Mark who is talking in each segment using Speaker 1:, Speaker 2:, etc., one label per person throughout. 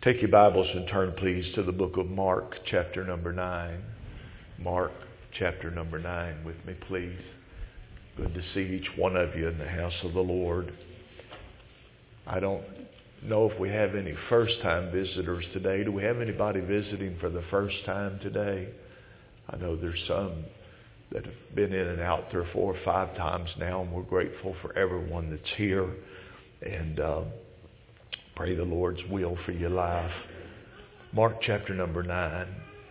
Speaker 1: Take your Bibles and turn, please, to the book of Mark, chapter number 9. Mark, chapter number 9 with me, please. Good to see each one of you in the house of the Lord. I don't know if we have any first-time visitors today. Do we have anybody visiting for the first time today? I know there's some that have been in and out 3 or 4 or 5 times now, and we're grateful for everyone that's here. And pray the Lord's will for your life. Mark chapter number 9.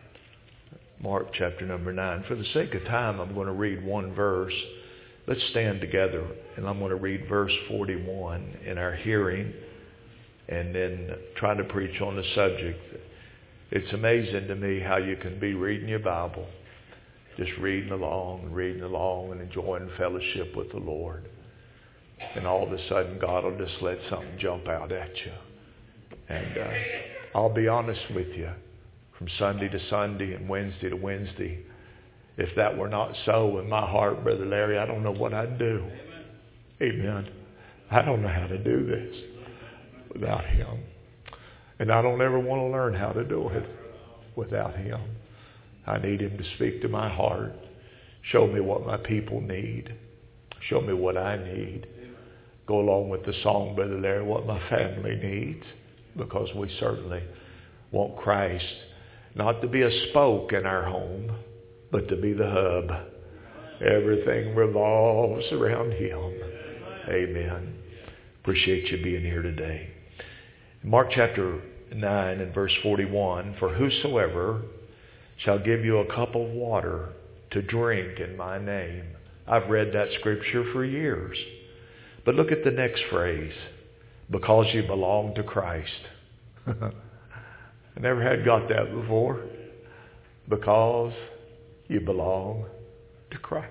Speaker 1: Mark chapter number 9. For the sake of time, I'm going to read one verse. Let's stand together, and I'm going to read verse 41 in our hearing, and then try to preach on the subject. It's amazing to me how you can be reading your Bible, just reading along and enjoying fellowship with the Lord. And all of a sudden, God will just let something jump out at you. And I'll be honest with you, from Sunday to Sunday and Wednesday to Wednesday, if that were not so in my heart, Brother Larry, I don't know what I'd do. Amen. I don't know how to do this without Him. And I don't ever want to learn how to do it without Him. I need Him to speak to my heart, show me what my people need, show me what I need. Go along with the song, Brother Larry, what my family needs, because we certainly want Christ not to be a spoke in our home, but to be the hub. Everything revolves around Him. Amen. Appreciate you being here today. Mark chapter 9 and verse 41, for whosoever shall give you a cup of water to drink in my name. I've read that scripture for years. But look at the next phrase, because you belong to Christ. I never had got that before. Because you belong to Christ.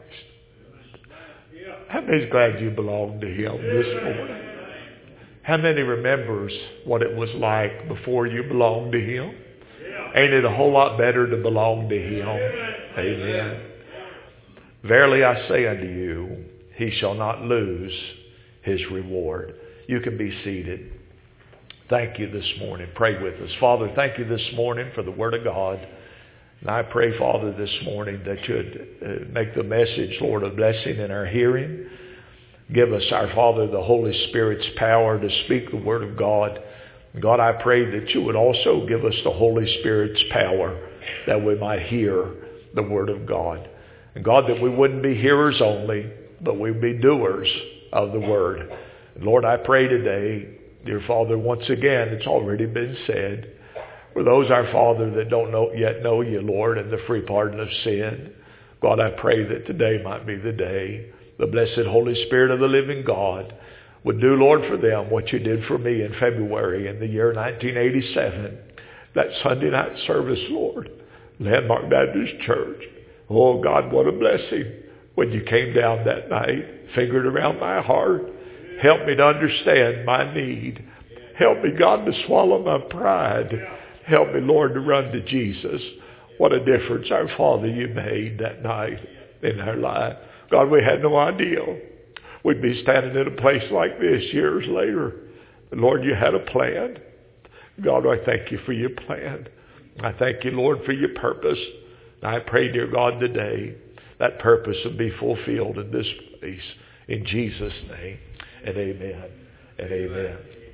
Speaker 1: How many's glad you belong to Him this morning? How many remembers what it was like before you belonged to Him? Ain't it a whole lot better to belong to Him? Amen. Verily I say unto you, he shall not lose his reward. You can be seated. Thank you this morning. Pray with us. Father, thank you this morning for the Word of God. And I pray, Father, this morning that you'd make the message, Lord, a blessing in our hearing. Give us, our Father, the Holy Spirit's power to speak the Word of God. God, I pray that you would also give us the Holy Spirit's power that we might hear the Word of God. And God, that we wouldn't be hearers only, but we'd be doers of the Word. And Lord, I pray today, dear Father, once again, it's already been said, for those, our Father, that don't yet know you, Lord, and the free pardon of sin, God, I pray that today might be the day the blessed Holy Spirit of the living God would do, Lord, for them what you did for me in February in the year 1987, that Sunday night service, Lord, Landmark Baptist Church. Oh, God, what a blessing when you came down that night, fingered around my heart. Help me to understand my need. Help me, God, to swallow my pride. Help me, Lord, to run to Jesus. What a difference, our Father, you made that night in our life. God, we had no idea we'd be standing in a place like this years later. But Lord, you had a plan. God, I thank you for your plan. I thank you, Lord, for your purpose. And I pray, dear God, today that purpose will be fulfilled in this place. In Jesus' name. And amen. And amen.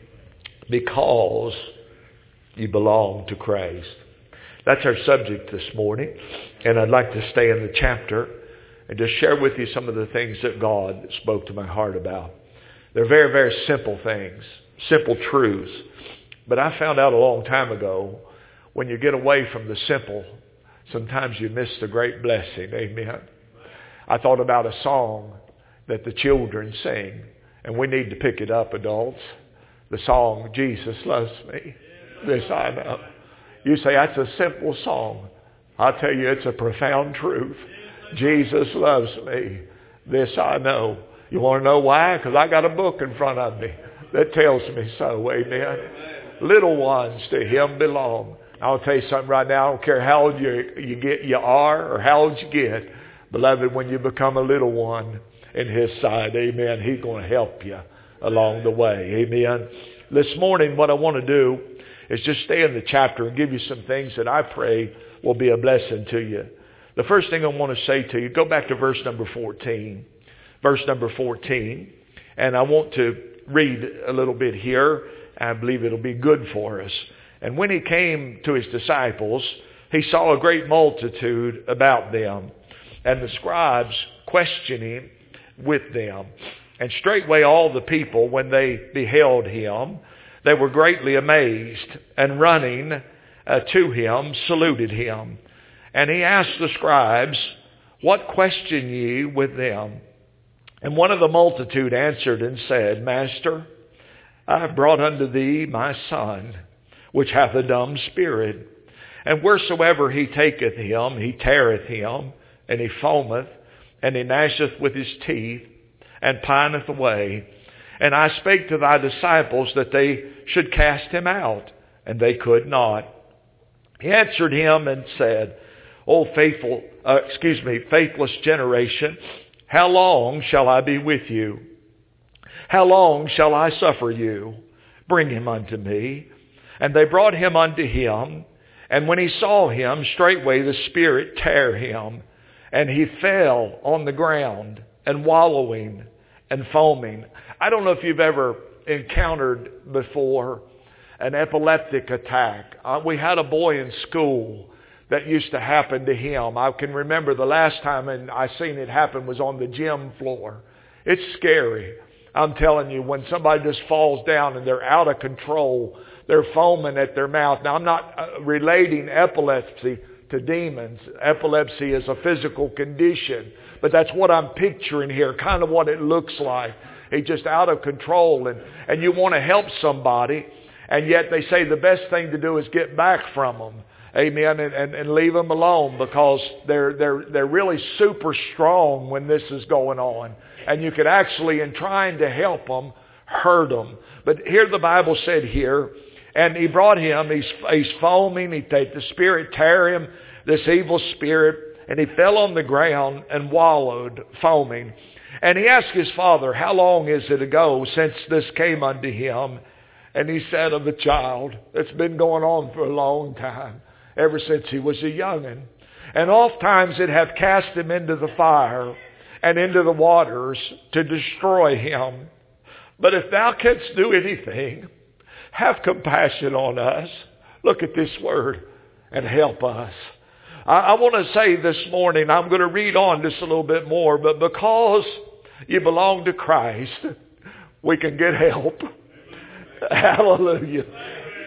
Speaker 1: Because you belong to Christ. That's our subject this morning. And I'd like to stay in the chapter and just share with you some of the things that God spoke to my heart about. They're very, very simple things, simple truths. But I found out a long time ago, when you get away from the simple, sometimes you miss the great blessing. Amen. I thought about a song that the children sing, and we need to pick it up, adults. The song, Jesus Loves Me. This I know. You say, that's a simple song. I'll tell you, it's a profound truth. Jesus loves me. This I know. You want to know why? Because I got a book in front of me that tells me so. Amen. Little ones to Him belong. I'll tell you something right now. I don't care how old you are or how old you get. Beloved, when you become a little one in His side, amen, He's going to help you along the way. Amen. This morning, what I want to do is just stay in the chapter and give you some things that I pray will be a blessing to you. The first thing I want to say to you, go back to verse number 14. Verse number 14. And I want to read a little bit here. I believe it'll be good for us. And when he came to his disciples, he saw a great multitude about them, and the scribes questioning with them. And straightway all the people, when they beheld him, they were greatly amazed, and running to him, saluted him. And he asked the scribes, What question ye with them? And one of the multitude answered and said, Master, I have brought unto thee my son, which hath a dumb spirit. And wheresoever he taketh him, he teareth him, and he foameth, and he gnasheth with his teeth, and pineth away. And I spake to thy disciples that they should cast him out, and they could not. He answered him and said, O faithless generation, how long shall I be with you? How long shall I suffer you? Bring him unto me. And they brought him unto him. And when he saw him, straightway the spirit tare him. And he fell on the ground, and wallowing and foaming. I don't know if you've ever encountered before an epileptic attack. We had a boy in school that used to happen to him. I can remember the last time I seen it happen was on the gym floor. It's scary. I'm telling you, when somebody just falls down and they're out of control, they're foaming at their mouth. Now, I'm not relating epilepsy to demons. Epilepsy is a physical condition. But that's what I'm picturing here, kind of what it looks like. He's just out of control, and you want to help somebody, and yet they say the best thing to do is get back from them. Amen, and leave them alone, because they're really super strong when this is going on. And you could actually, in trying to help them, hurt them. But here the Bible said here, and he brought him, he's foaming, the spirit tear him, this evil spirit, and he fell on the ground and wallowed, foaming. And he asked his father, How long is it ago since this came unto him? And he said of the child, It's been going on for a long time, ever since he was a young'un. And oft times it hath cast him into the fire and into the waters to destroy him. But if thou canst do anything, have compassion on us. Look at this word, and help us. I want to say this morning, I'm going to read on just a little bit more, but because you belong to Christ, we can get help. Hallelujah.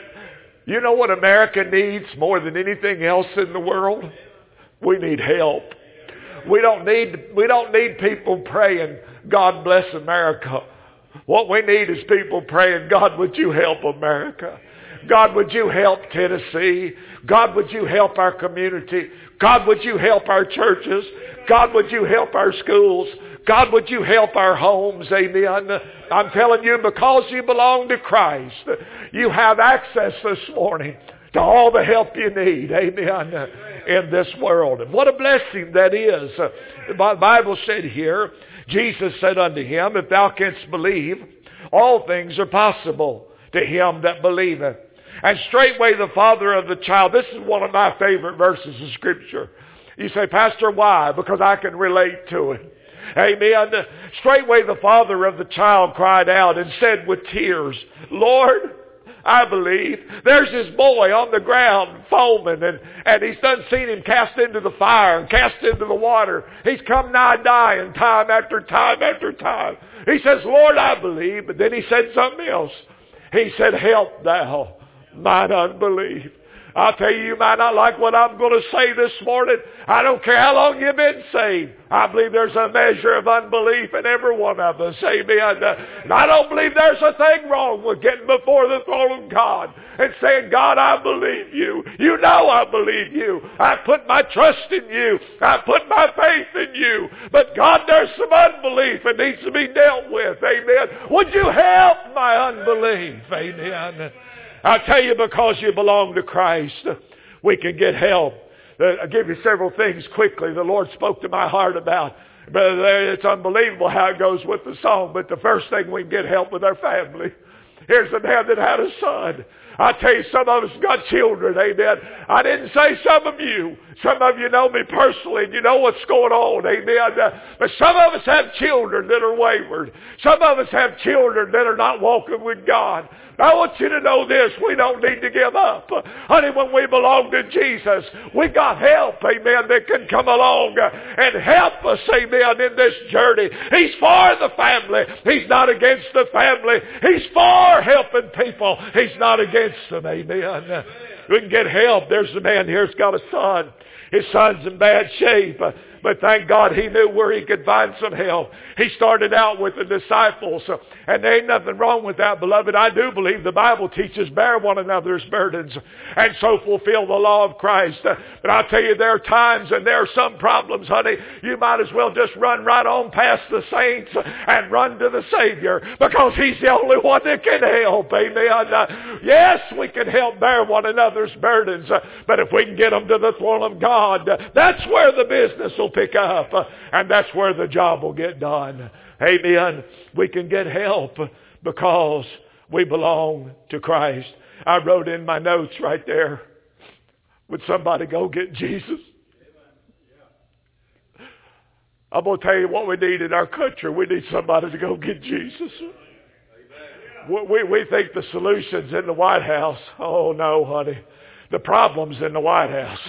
Speaker 1: You know what America needs more than anything else in the world? We need help. We don't need people praying, God bless America. What we need is people praying, God, would you help America? God, would you help Tennessee? God, would you help our community? God, would you help our churches? God, would you help our schools? God, would you help our homes? Amen. I'm telling you, because you belong to Christ, you have access this morning to all the help you need. Amen. In this world. And what a blessing that is. The Bible said here, Jesus said unto him, If thou canst believe, all things are possible to him that believeth. And straightway the father of the child, this is one of my favorite verses of Scripture. You say, Pastor, why? Because I can relate to it. Amen. Straightway the father of the child cried out and said with tears, Lord, I believe. There's this boy on the ground foaming, and he's done seen him cast into the fire and cast into the water. He's come nigh dying time after time after time. He says, Lord, I believe. But then he said something else. He said, help thou mine unbelief. I'll tell you, you might not like what I'm going to say this morning. I don't care how long you've been saved. I believe there's a measure of unbelief in every one of us. Amen. And I don't believe there's a thing wrong with getting before the throne of God and saying, God, I believe you. You know I believe you. I put my trust in you. I put my faith in you. But God, there's some unbelief that needs to be dealt with. Amen. Would you help my unbelief? Amen. I tell you, because you belong to Christ, we can get help. I'll give you several things quickly the Lord spoke to my heart about. But it's unbelievable how it goes with the song. But the first thing, we can get help with our family. Here's a man that had a son. I tell you, some of us got children, amen. I didn't say some of you. Some of you know me personally and you know what's going on, amen. But some of us have children that are wayward. Some of us have children that are not walking with God. I want you to know this, we don't need to give up. Honey, when we belong to Jesus, we got help, amen, that can come along and help us, amen, in this journey. He's for the family. He's not against the family. He's for helping people. He's not against them, amen. We can get help. There's a man here who's got a son. His son's in bad shape. But thank God he knew where he could find some help. He started out with the disciples. And there ain't nothing wrong with that, beloved. I do believe the Bible teaches bear one another's burdens and so fulfill the law of Christ. But I'll tell you, there are times and there are some problems, honey. You might as well just run right on past the saints and run to the Savior, because He's the only one that can help. Amen. Yes, we can help bear one another's burdens. But if we can get them to the throne of God, that's where the business will pick up, and that's where the job will get done. Amen. We can get help because we belong to Christ. I wrote in my notes right there, would somebody go get Jesus? I'm going to tell you what we need in our country. We need somebody to go get Jesus. We think the solution's in the White House. Oh no, honey. The problem's in the White House.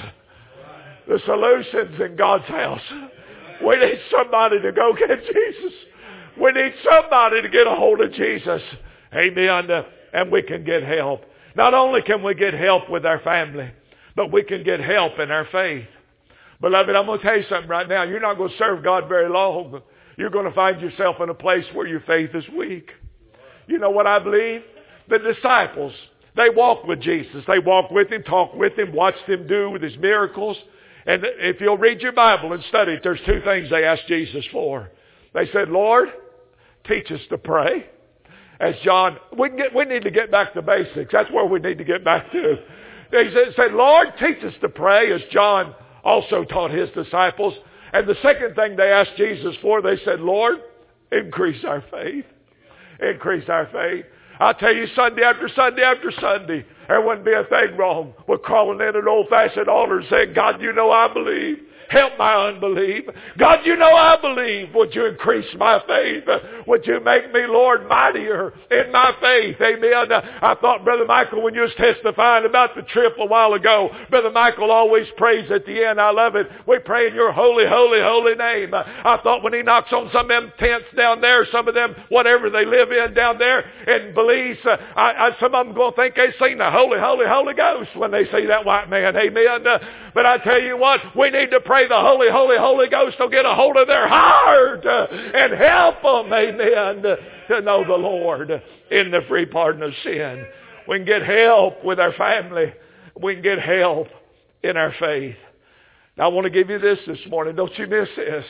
Speaker 1: The solution's in God's house. We need somebody to go get Jesus. We need somebody to get a hold of Jesus. Amen. And we can get help. Not only can we get help with our family, but we can get help in our faith. Beloved, I'm going to tell you something right now. You're not going to serve God very long. You're going to find yourself in a place where your faith is weak. You know what I believe? The disciples, they walked with Jesus. They walked with Him, talked with Him, watched Him do with His miracles. And if you'll read your Bible and study it, there's two things they asked Jesus for. They said, Lord, teach us to pray. As John, we need to get back to basics. That's where we need to get back to. They said, Lord, teach us to pray, as John also taught his disciples. And the second thing they asked Jesus for, they said, Lord, increase our faith. Increase our faith. I'll tell you, Sunday after Sunday after Sunday, there wouldn't be a thing wrong with crawling in an old-fashioned altar and saying, God, you know I believe. Help my unbelief. God, you know I believe. Would you increase my faith? Would you make me, Lord, mightier in my faith? Amen. I thought, Brother Michael, when you was testifying about the trip a while ago, Brother Michael always prays at the end. I love it. We pray in your holy, holy, holy name. I thought when he knocks on some of them tents down there, some of them, whatever they live in down there in Belize, some of them going to think they've seen the holy, holy, Holy Ghost when they see that white man. Amen. But I tell you what, we need to pray the holy, holy, Holy Ghost will get a hold of their heart and help them, amen, to know the Lord in the free pardon of sin. We can get help with our family. We can get help in our faith. Now I want to give you this morning. Don't you miss this.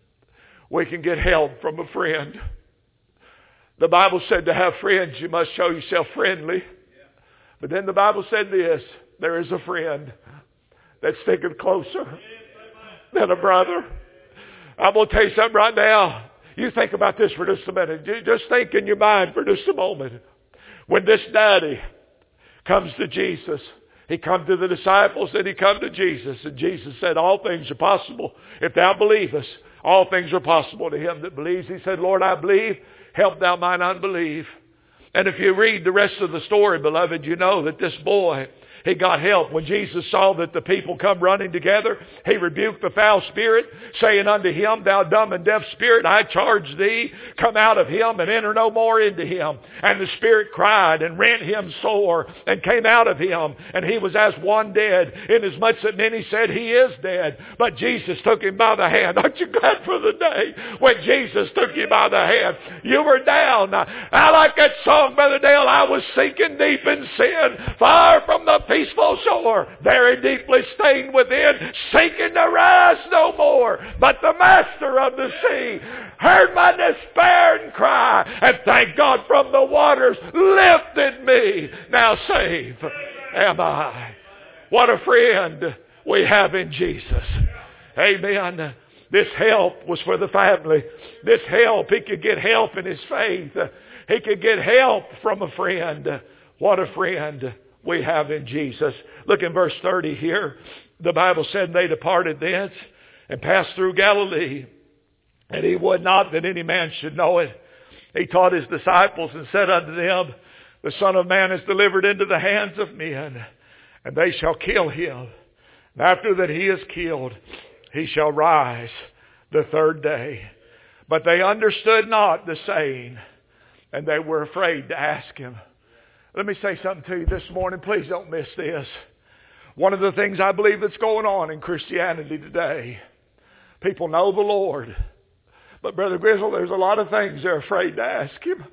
Speaker 1: We can get help from a friend. The Bible said to have friends, you must show yourself friendly. But then the Bible said this, there is a friend that's sticking closer than a brother. I'm going to tell you something right now. You think about this for just a minute. You just think in your mind for just a moment. When this daddy comes to Jesus, he come to the disciples and he come to Jesus. And Jesus said, all things are possible. If thou believest, all things are possible to him that believes. He said, Lord, I believe. Help thou mine unbelief. And if you read the rest of the story, beloved, you know that this boy, he got help. When Jesus saw that the people come running together, he rebuked the foul spirit, saying unto him, thou dumb and deaf spirit, I charge thee, come out of him and enter no more into him. And the spirit cried and rent him sore and came out of him. And he was as one dead, inasmuch that many said he is dead. But Jesus took him by the hand. Aren't you glad for the day when Jesus took you by the hand? You were down. I like that song, Brother Dale. I was sinking deep in sin, far from the peaceful shore, very deeply stained within, sinking to rise no more. But the master of the sea heard my despair and cry, and thank God from the waters lifted me. Now saved am I. What a friend we have in Jesus. Amen. This help was for the family. This help, he could get help in his faith. He could get help from a friend. What a friend we have in Jesus. Look in verse 30 here. The Bible said they departed thence and passed through Galilee. And he would not that any man should know it. He taught his disciples and said unto them, the Son of Man is delivered into the hands of men, and they shall kill him. And after that he is killed, he shall rise the third day. But they understood not the saying, and they were afraid to ask him. Let me say something to you this morning. Please don't miss this. One of the things I believe that's going on in Christianity today, people know the Lord. But Brother Grizzle, there's a lot of things they're afraid to ask him.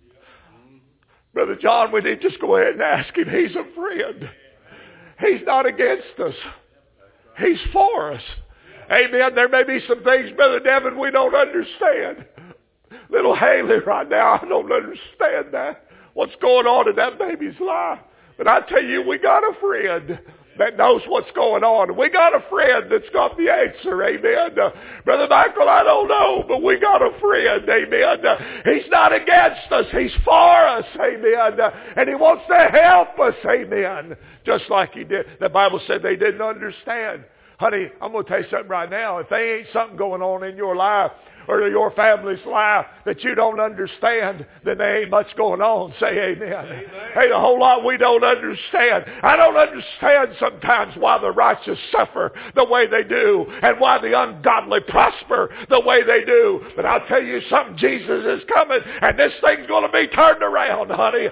Speaker 1: Brother John, we need to just go ahead and ask him. He's a friend. He's not against us. He's for us. Amen. There may be some things, Brother Devin, we don't understand. Little Haley right now, I don't understand that. What's going on in that baby's life. But I tell you, we got a friend that knows what's going on. We got a friend that's got the answer. Amen. Brother Michael, I don't know, but we got a friend. Amen. He's not against us. He's for us. Amen. And he wants to help us. Amen. Just like he did. The Bible said they didn't understand. Honey, I'm going to tell you something right now. If there ain't something going on in your life or your family's life that you don't understand, then there ain't much going on. Say amen. Amen. Ain't a whole lot we don't understand. I don't understand sometimes why the righteous suffer the way they do and why the ungodly prosper the way they do. But I'll tell you something, Jesus is coming and this thing's going to be turned around, honey.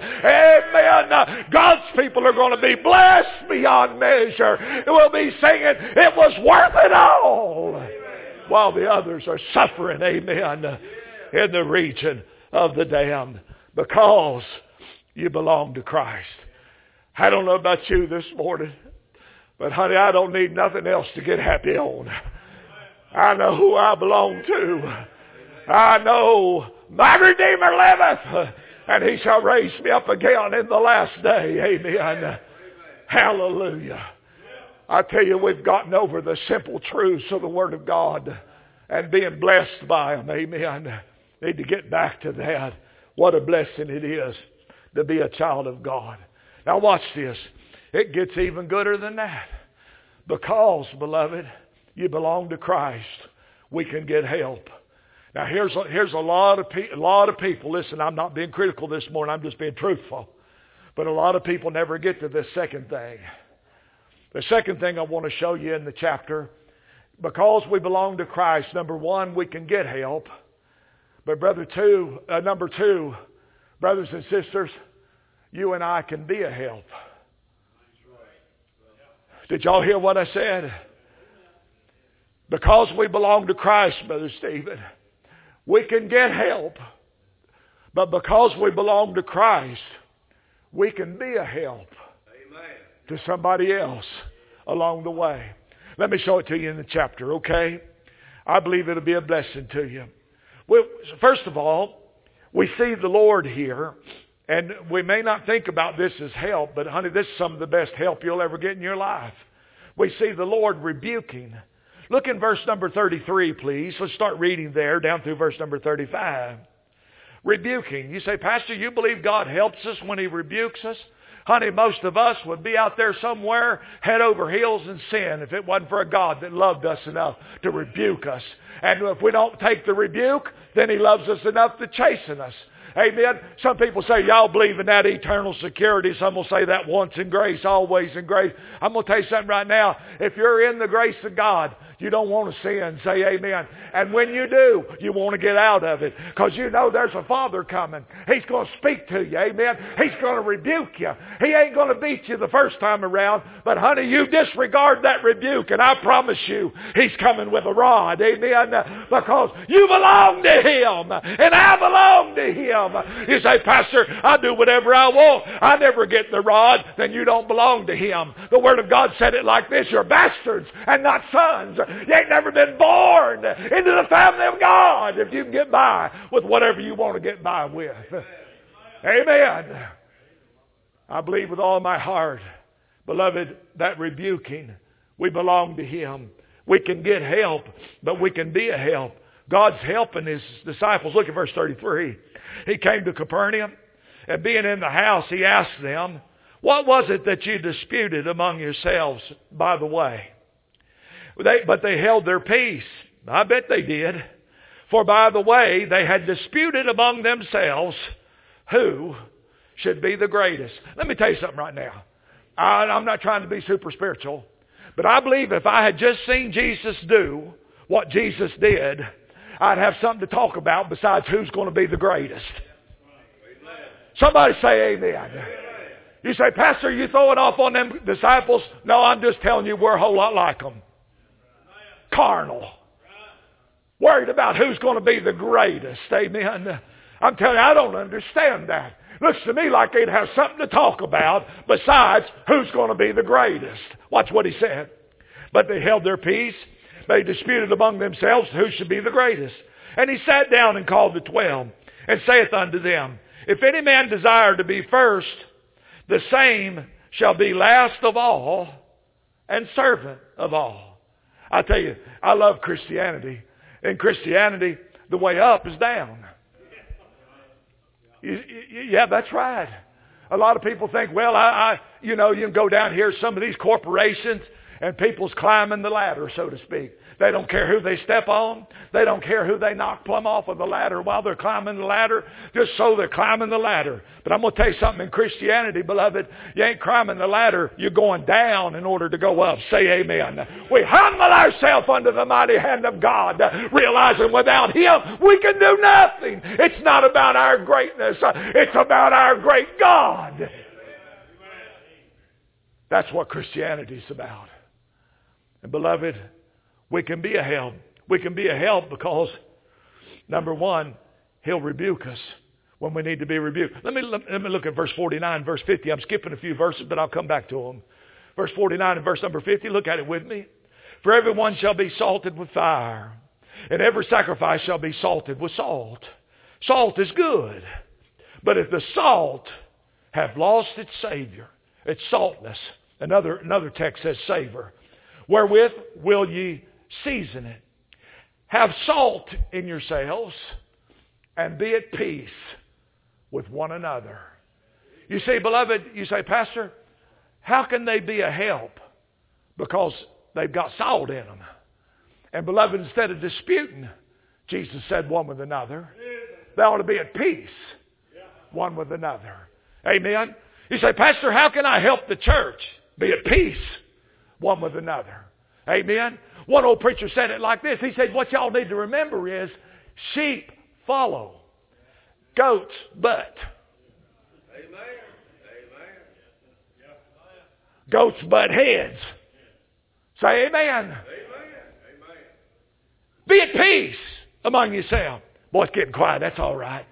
Speaker 1: Amen. God's people are going to be blessed beyond measure. We'll be singing, it was worth it all. While the others are suffering, amen, in the region of the damned, because you belong to Christ. I don't know about you this morning, but honey, I don't need nothing else to get happy on. I know who I belong to. I know my Redeemer liveth, and he shall raise me up again in the last day. Amen. Hallelujah. I tell you, we've gotten over the simple truths of the Word of God and being blessed by them. Amen. Need to get back to that. What a blessing it is to be a child of God. Now watch this. It gets even gooder than that. Because, beloved, you belong to Christ, we can get help. Now here's a lot of people. Listen, I'm not being critical this morning. I'm just being truthful. But a lot of people never get to this second thing. The second thing I want to show you in the chapter, because we belong to Christ, number one, we can get help. But number two, brothers and sisters, you and I can be a help. Did y'all hear what I said? Because we belong to Christ, Brother Stephen, we can get help. But because we belong to Christ, we can be a help to somebody else along the way. Let me show it to you in the chapter, okay? I believe it'll be a blessing to you. Well, first of all, we see the Lord here, and we may not think about this as help, but honey, this is some of the best help you'll ever get in your life. We see the Lord rebuking. Look in verse number 33, please. Let's start reading there down through verse number 35. Rebuking. You say, Pastor, you believe God helps us when he rebukes us? Honey, most of us would be out there somewhere head over heels in sin if it wasn't for a God that loved us enough to rebuke us. And if we don't take the rebuke, then he loves us enough to chasten us. Amen. Some people say, y'all believe in that eternal security. Some will say that once in grace, always in grace. I'm going to tell you something right now. If you're in the grace of God, you don't want to sin. Say amen. And when you do, you want to get out of it. Because you know there's a Father coming. He's going to speak to you. Amen. He's going to rebuke you. He ain't going to beat you the first time around. But honey, you disregard that rebuke. And I promise you, he's coming with a rod. Amen. Because you belong to him. And I belong to him. You say, Pastor, I do whatever I want. I never get the rod. Then you don't belong to him. The Word of God said it like this. You're bastards and not sons. You ain't never been born into the family of God if you can get by with whatever you want to get by with. Amen. I believe with all my heart, beloved, that rebuking, we belong to him. We can get help, but we can be a help. God's helping his disciples. Look at verse 33. He came to Capernaum, and being in the house, he asked them, What was it that you disputed among yourselves by the way? But they held their peace. I bet they did. For by the way, they had disputed among themselves who should be the greatest. Let me tell you something right now. I'm not trying to be super spiritual, but I believe if I had just seen Jesus do what Jesus did, I'd have something to talk about besides who's going to be the greatest. Somebody say amen. You say, Pastor, you throwing off on them disciples? No, I'm just telling you we're a whole lot like them. Carnal. Worried about who's going to be the greatest. Amen. I'm telling you, I don't understand that. Looks to me like they'd have something to talk about besides who's going to be the greatest. Watch what he said. But they held their peace. They disputed among themselves who should be the greatest. And he sat down and called the 12 and saith unto them, If any man desire to be first, the same shall be last of all and servant of all. I tell you, I love Christianity. In Christianity, the way up is down. Yeah, that's right. A lot of people think, well, you can go down here, some of these corporations, and people's climbing the ladder, so to speak. They don't care who they step on. They don't care who they knock plumb off of the ladder while they're climbing the ladder, just so they're climbing the ladder. But I'm going to tell you something. In Christianity, beloved, you ain't climbing the ladder. You're going down in order to go up. Say amen. We humble ourselves under the mighty hand of God, realizing without Him we can do nothing. It's not about our greatness. It's about our great God. That's what Christianity is about. And beloved, we can be a help. We can be a help because, number one, He'll rebuke us when we need to be rebuked. Let me look at verse 49, verse 50. I'm skipping a few verses, but I'll come back to them. Verse 49 and verse number 50, look at it with me. For everyone shall be salted with fire, and every sacrifice shall be salted with salt. Salt is good, but if the salt have lost its Savior, its saltness, another text says savor, wherewith will ye season it? Have salt in yourselves, and be at peace with one another. You see, beloved, you say, Pastor, how can they be a help? Because they've got salt in them. And beloved, instead of disputing, Jesus said one with another, they ought to be at peace one with another. Amen? You say, Pastor, how can I help the church be at peace one with another? Amen? One old preacher said it like this. He said, what y'all need to remember is sheep follow, goats butt. Amen. Goats butt heads. Say amen. Amen. Be at peace among yourselves. Boy, it's getting quiet. That's all right.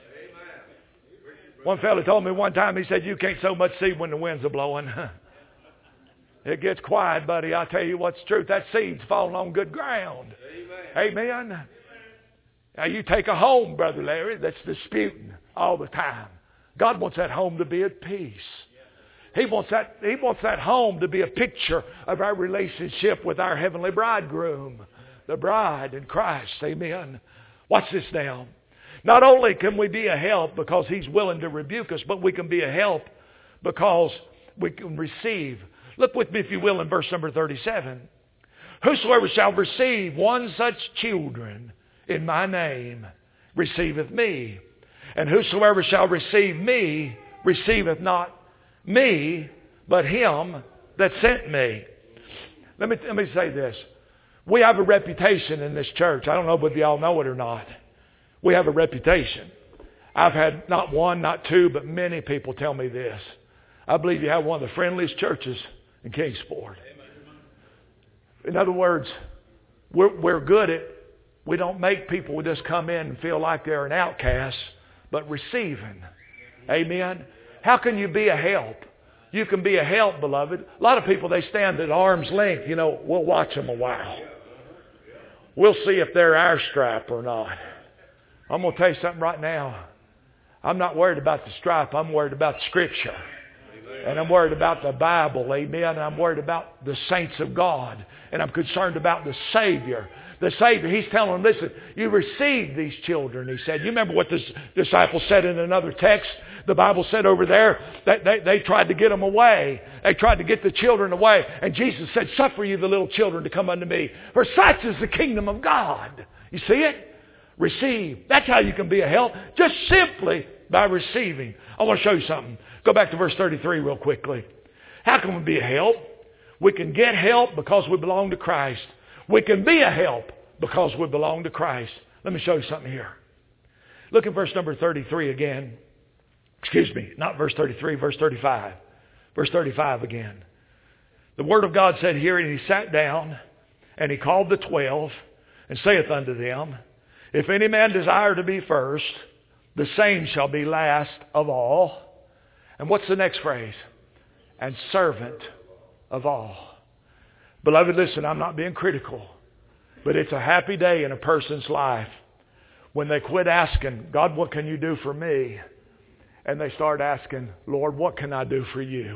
Speaker 1: One fellow told me one time, he said, you can't so much see when the winds are blowing. It gets quiet, buddy. I tell you what's the truth. That seed's falling on good ground. Amen. Amen. Now you take a home, Brother Larry, that's disputing all the time. God wants that home to be at peace. He wants that home to be a picture of our relationship with our heavenly bridegroom, the bride in Christ. Amen. Watch this now. Not only can we be a help because He's willing to rebuke us, but we can be a help because we can receive. Look with me, if you will, in verse number 37. Whosoever shall receive one such children in my name receiveth me. And whosoever shall receive me receiveth not me, but him that sent me. Let me say this. We have a reputation in this church. I don't know whether y'all know it or not. We have a reputation. I've had not one, not two, but many people tell me this. I believe you have one of the friendliest churches in Kingsport. In other words, we're good at, we don't make people just come in and feel like they're an outcast, but receiving. Amen. How can you be a help? You can be a help, beloved. A lot of people, they stand at arm's length. We'll watch them a while. We'll see if they're our stripe or not. I'm going to tell you something right now. I'm not worried about the stripe. I'm worried about Scripture. And I'm worried about the Bible. Amen. And I'm worried about the saints of God. And I'm concerned about the Savior. the Savior. He's telling them, listen, you receive these children, he said. You remember what the disciples said in another text? The Bible said over there that they tried to get them away. They tried to get the children away. And Jesus said, suffer you the little children to come unto me, for such is the kingdom of God. You see it? Receive. That's how you can be a help. Just simply by receiving. I want to show you something. Go back to verse 33 real quickly. How can we be a help? We can get help because we belong to Christ. We can be a help because we belong to Christ. Let me show you something here. Look at verse number 33 again. Excuse me, not verse 33, verse 35. Verse 35 again. The Word of God said here, and he sat down, and he called the 12, and saith unto them, if any man desire to be first, the same shall be last of all. And what's the next phrase? And servant of all. Beloved, listen, I'm not being critical, but it's a happy day in a person's life when they quit asking, God, what can you do for me? And they start asking, Lord, what can I do for you?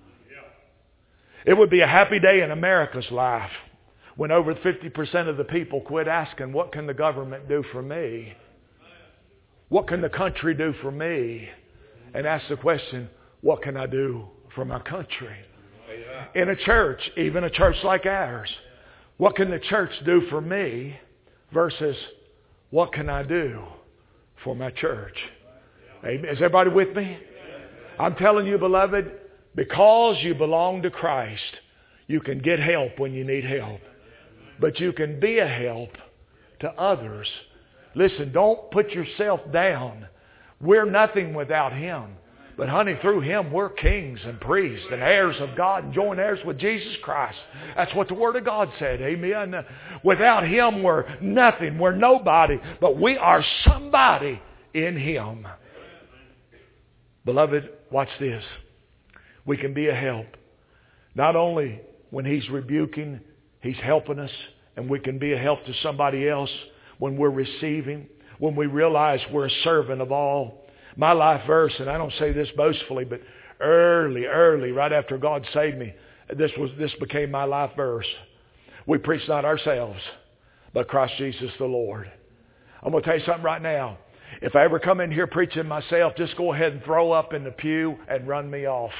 Speaker 1: It would be a happy day in America's life when over 50% of the people quit asking, what can the government do for me? What can the country do for me? And ask the question, what can I do for my country? In a church, even a church like ours, what can the church do for me versus what can I do for my church? Amen. Is everybody with me? I'm telling you, beloved, because you belong to Christ, you can get help when you need help. But you can be a help to others. Listen, don't put yourself down. We're nothing without Him. But honey, through Him we're kings and priests and heirs of God and joint heirs with Jesus Christ. That's what the Word of God said. Amen. Without Him we're nothing. We're nobody. But we are somebody in Him. Beloved, watch this. We can be a help. Not only when He's rebuking, He's helping us. And we can be a help to somebody else when we're receiving. When we realize we're a servant of all. My life verse, and I don't say this boastfully, but early, right after God saved me, this became my life verse. We preach not ourselves, but Christ Jesus the Lord. I'm going to tell you something right now. If I ever come in here preaching myself, just go ahead and throw up in the pew and run me off.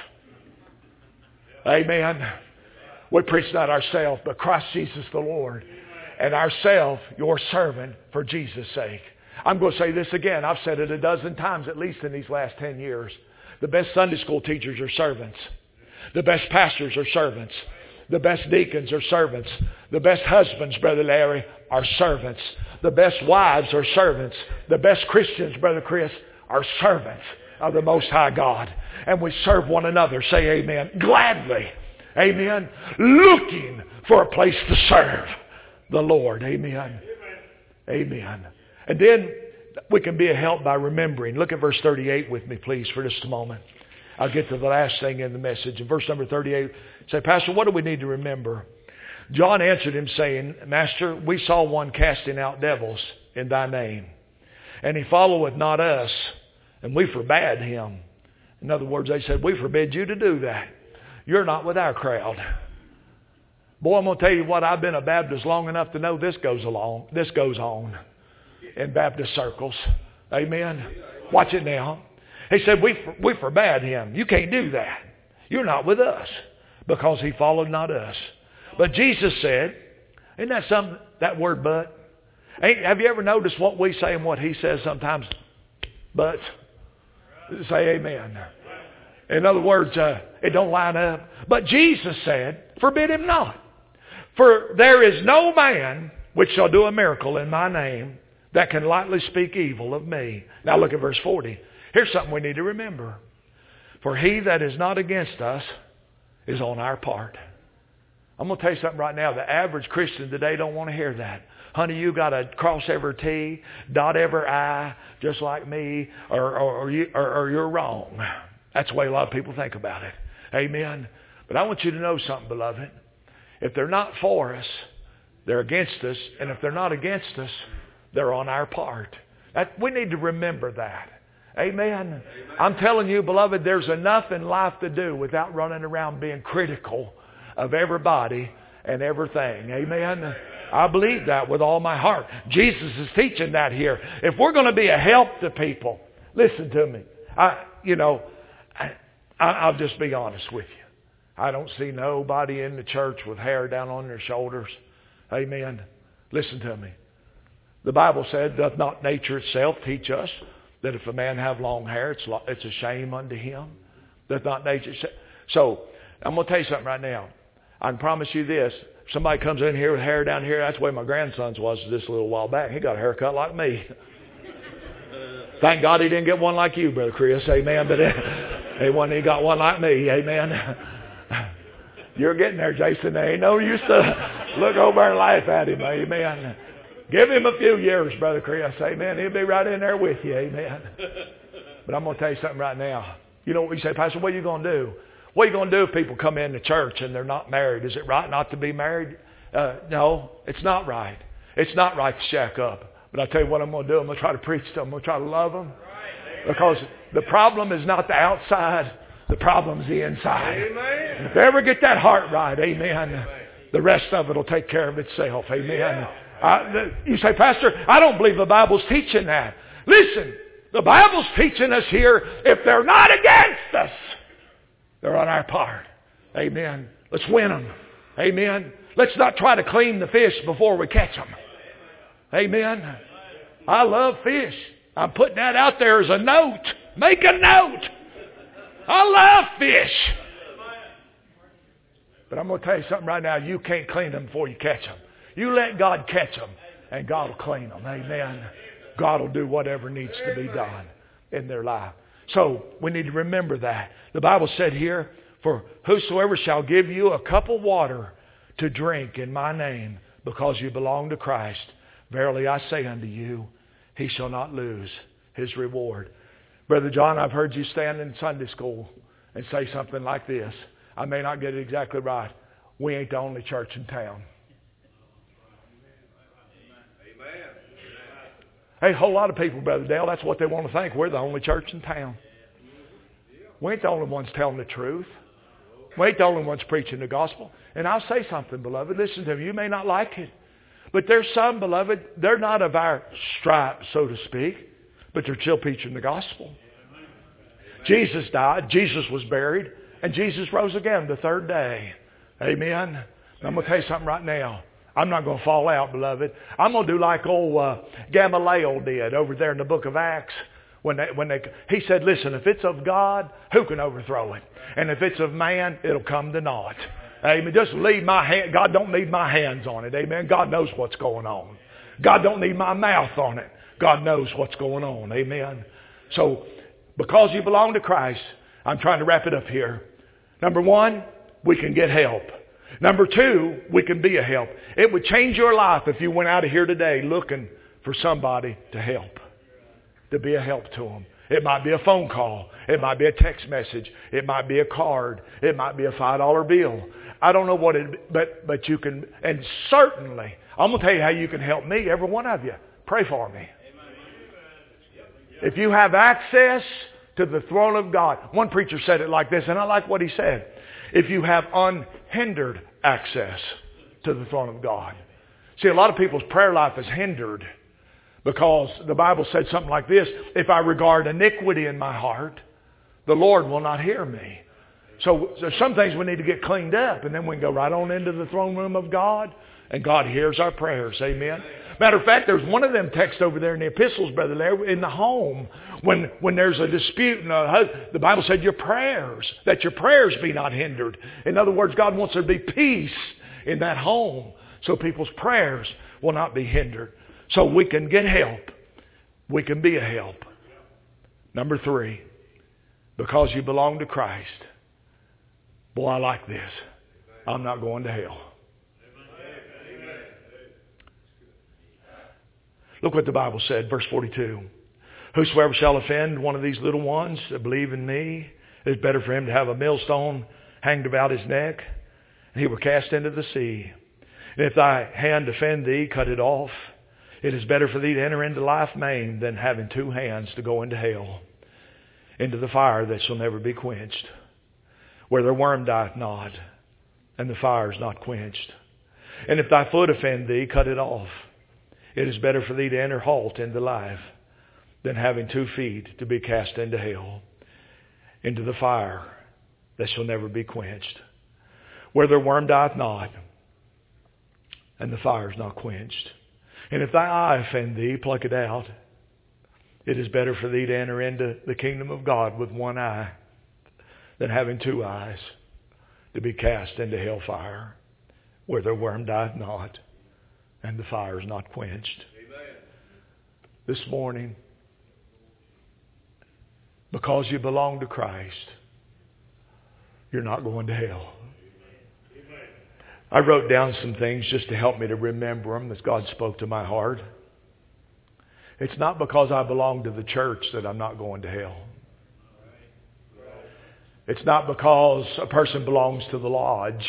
Speaker 1: Amen. We preach not ourselves, but Christ Jesus the Lord. And ourself, your servant, for Jesus' sake. I'm going to say this again. I've said it a dozen times at least in these last 10 years. The best Sunday school teachers are servants. The best pastors are servants. The best deacons are servants. The best husbands, Brother Larry, are servants. The best wives are servants. The best Christians, Brother Chris, are servants of the Most High God. And we serve one another. Say amen. Gladly. Amen. Looking for a place to serve the Lord. Amen. Amen. And then we can be a help by remembering. Look at verse 38 with me, please, for just a moment. I'll get to the last thing in the message. In verse number 38, say, Pastor, what do we need to remember? John answered him, saying, Master, we saw one casting out devils in thy name, and he followeth not us, and we forbade him. In other words, they said, we forbid you to do that. You're not with our crowd. Boy, I'm going to tell you what, I've been a Baptist long enough to know this goes on in Baptist circles. Amen. Watch it now. He said, we forbade him. You can't do that. You're not with us, because he followed not us. But Jesus said, isn't that something, that word but? Have you ever noticed what we say and what he says sometimes? But. Say amen. In other words, it don't line up. But Jesus said, forbid him not. For there is no man which shall do a miracle in my name that can lightly speak evil of me. Now look at verse 40. Here's something we need to remember. For he that is not against us is on our part. I'm going to tell you something right now. The average Christian today don't want to hear that. Honey, you got to cross every T, dot every I, just like me, or you're wrong. That's the way a lot of people think about it. Amen. But I want you to know something, beloved. If they're not for us, they're against us. And if they're not against us, they're on our part. We need to remember that. Amen. I'm telling you, beloved, there's enough in life to do without running around being critical of everybody and everything. Amen. I believe that with all my heart. Jesus is teaching that here. If we're going to be a help to people, listen to me. I'll just be honest with you. I don't see nobody in the church with hair down on their shoulders. Amen. Listen to me. The Bible said, doth not nature itself teach us that if a man have long hair, it's a shame unto him? Doth not nature... So, I'm going to tell you something right now. I can promise you this. If somebody comes in here with hair down here, that's the way my grandson's was this a little while back. He got a haircut like me. Thank God he didn't get one like you, Brother Chris. Amen. But he got one like me. Amen. You're getting there, Jason. There ain't no use to look over and laugh at him. Amen. Give him a few years, Brother Chris. Amen. He'll be right in there with you. Amen. But I'm going to tell you something right now. You know what you say, Pastor, what are you going to do? What are you going to do if people come into church and they're not married? Is it right not to be married? No, it's not right. It's not right to shack up. But I'll tell you what I'm going to do. I'm going to try to preach to them. I'm going to try to love them. Because the problem is not the outside. The problem's the inside. Amen. If they ever get that heart right, amen, the rest of it will take care of itself. Amen. You say, Pastor, I don't believe the Bible's teaching that. Listen, the Bible's teaching us here, if they're not against us, they're on our part. Amen. Let's win them. Amen. Let's not try to clean the fish before we catch them. Amen. I love fish. I'm putting that out there as a note. Make a note. I love fish. But I'm going to tell you something right now. You can't clean them before you catch them. You let God catch them, and God will clean them. Amen. God will do whatever needs to be done in their life. So we need to remember that. The Bible said here, for whosoever shall give you a cup of water to drink in my name, because you belong to Christ, verily I say unto you, he shall not lose his reward. Brother John, I've heard you stand in Sunday school and say something like this. I may not get it exactly right. We ain't the only church in town. Hey, a whole lot of people, Brother Dale, that's what they want to think. We're the only church in town. We ain't the only ones telling the truth. We ain't the only ones preaching the gospel. And I'll say something, beloved. Listen to me. You may not like it. But there's some, beloved, they're not of our stripe, so to speak. But they're still preaching the gospel. Jesus died. Jesus was buried. And Jesus rose again the third day. Amen. I'm going to tell you something right now. I'm not going to fall out, beloved. I'm going to do like old Gamaliel did over there in the book of Acts. He said, listen, if it's of God, who can overthrow it? And if it's of man, it'll come to naught. Amen. Just leave my hand. God don't need my hands on it. Amen. God knows what's going on. God don't need my mouth on it. God knows what's going on. Amen. So, because you belong to Christ, I'm trying to wrap it up here. Number one, we can get help. Number two, we can be a help. It would change your life if you went out of here today looking for somebody to help, to be a help to them. It might be a phone call. It might be a text message. It might be a card. It might be a $5 bill. I don't know what it, but you can, and certainly, I'm going to tell you how you can help me, every one of you. Pray for me. If you have access to the throne of God, one preacher said it like this, and I like what he said. If you have unhindered access to the throne of God. See, a lot of people's prayer life is hindered because the Bible said something like this, if I regard iniquity in my heart, the Lord will not hear me. So there's some things we need to get cleaned up, and then we can go right on into the throne room of God, and God hears our prayers. Amen. Matter of fact, there's one of them texts over there in the epistles, Brother Larry, in the home, when there's a dispute, and the Bible said that your prayers be not hindered. In other words, God wants there to be peace in that home, so people's prayers will not be hindered. So we can get help. We can be a help. Number three, because you belong to Christ. Boy, I like this. I'm not going to hell. Look what the Bible said, verse 42. Whosoever shall offend one of these little ones that believe in me, it is better for him to have a millstone hanged about his neck, and he were cast into the sea. And if thy hand offend thee, cut it off. It is better for thee to enter into life maimed than having two hands to go into hell, into the fire that shall never be quenched, where their worm dieth not, and the fire is not quenched. And if thy foot offend thee, cut it off. It is better for thee to enter halt into life than having 2 feet to be cast into hell, into the fire that shall never be quenched, where their worm dieth not, and the fire is not quenched. And if thy eye offend thee, pluck it out. It is better for thee to enter into the kingdom of God with 1 eye than having 2 eyes to be cast into hellfire, where their worm dieth not, and the fire is not quenched. Amen. This morning, because you belong to Christ, you're not going to hell. Amen. I wrote down some things just to help me to remember them as God spoke to my heart. It's not because I belong to the church that I'm not going to hell. It's not because a person belongs to the lodge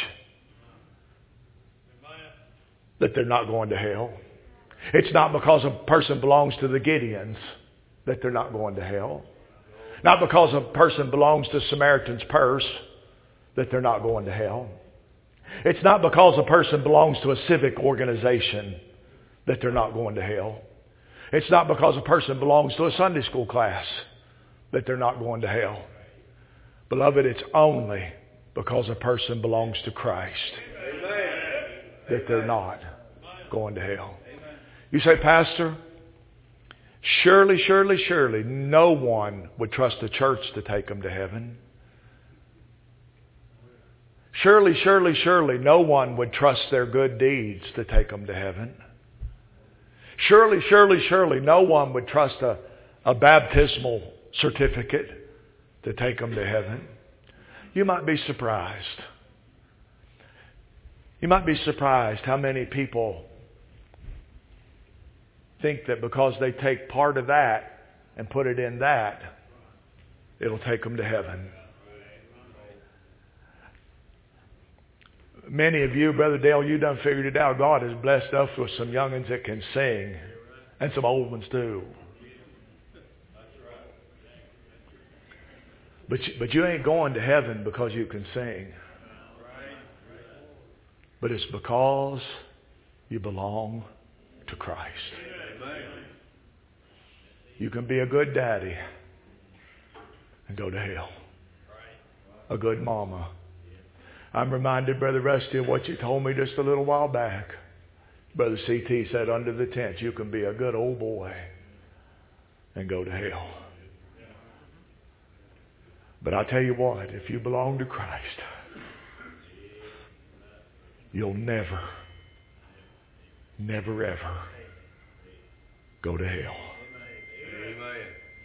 Speaker 1: that they're not going to hell. It's not because a person belongs to the Gideons that they're not going to hell. Not because a person belongs to Samaritan's Purse that they're not going to hell. It's not because a person belongs to a civic organization that they're not going to hell. It's not because a person belongs to a Sunday school class that they're not going to hell. Beloved, it's only because a person belongs to Christ that they're not going to hell. You say, Pastor, surely, no one would trust the church to take them to heaven. Surely, no one would trust their good deeds to take them to heaven. Surely, no one would trust a baptismal certificate to take them to heaven. You might be surprised. You might be surprised how many people think that because they take part of that and put it in that, it'll take them to heaven. Many of you, Brother Dale, you done figured it out. God has blessed us with some young'uns that can sing, and some old ones too. But you ain't going to heaven because you can sing. But it's because you belong to Christ. You can be a good daddy and go to hell. A good mama. I'm reminded, Brother Rusty, of what you told me just a little while back. Brother C.T. said, under the tent, you can be a good old boy and go to hell. But I tell you what, if you belong to Christ, you'll never, ever go to hell.